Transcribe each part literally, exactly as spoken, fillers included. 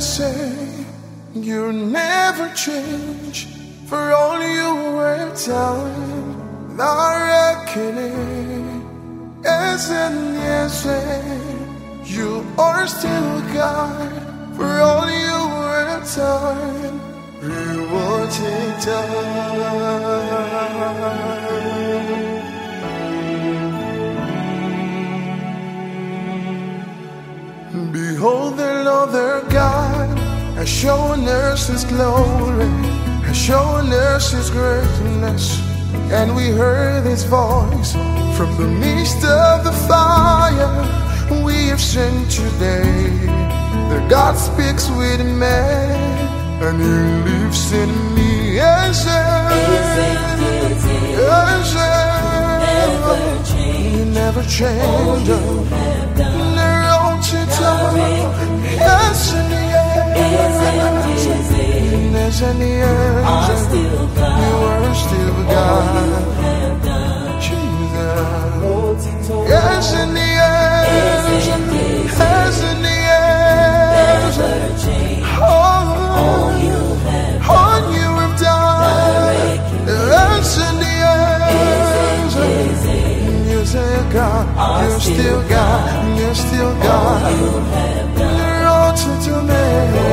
say you never change for all you have done. I reckon it isn't yes, you are still God for all you have done. Reward it done. Behold the Lord their God has shown us His glory, has shown us His greatness, and we heard His voice from the midst of the fire we have seen today. The God speaks with man, and He lives in me. Yes, yes, you never change. Yes, in the end, yes, in the end, you are still God. Jesus. Yes, in the end, yes, in the end, all you have done. Yes, in the end, you say God, you're still God, you're still God. You're all to me.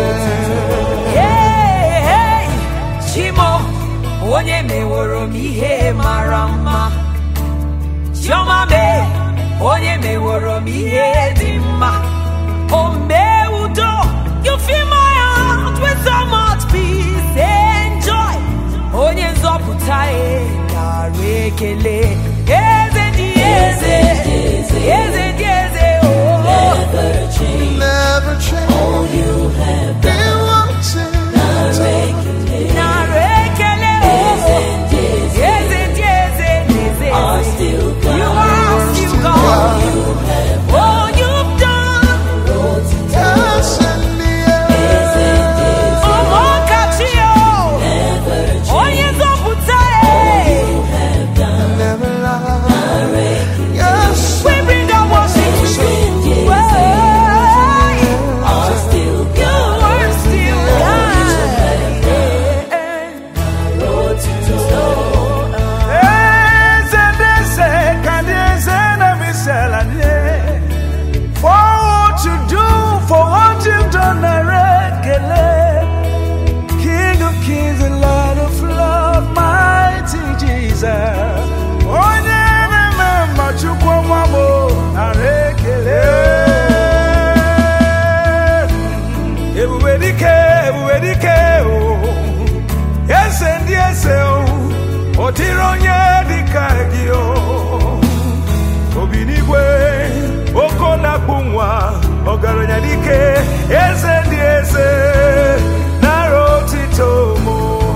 Hey, hey, Shimo, onye me woro mi he marama. Shoma me, onye me woro mi he dimma. Oh me udo, you fill my heart with so much peace and joy. Onye zoputae na rekele. Eze di eze, eze di eze, oh. Never change, never change. All you have done, Narekele, are still God. You are still God. All you've done, yes, in the end. Oh, Mokachio, all you have done, Never lie. Yes, we bring our worship to you. are still God. You are still God. For what you do, for what you've done, I reckon. King of kings and Lord of love, mighty Jesus. Oh, never you come I reckon. Everybody care, everybody care. Yes, and yes, oh, Tironya di Kagio. Obinigwe, Okona Bumwa, Ogaronya dike, yes and yes, Narotitomo.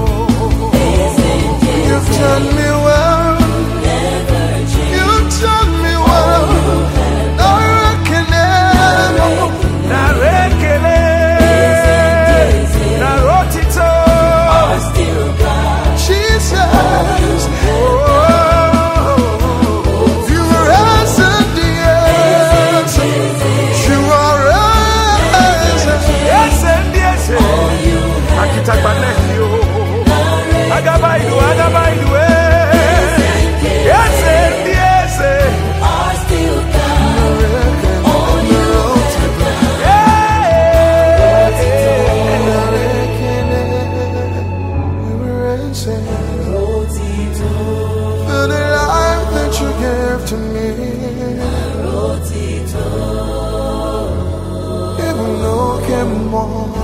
you've done me well. You've done me well. I reckon it. Narekele, Narotito, Jesus. Oh, you are answered the answer. You are answered. yes and yes, Akitabanekio, Agabaidu, Agabaidu, yes and yes, Are still God. All you for the life that you gave to me. Even though I came more.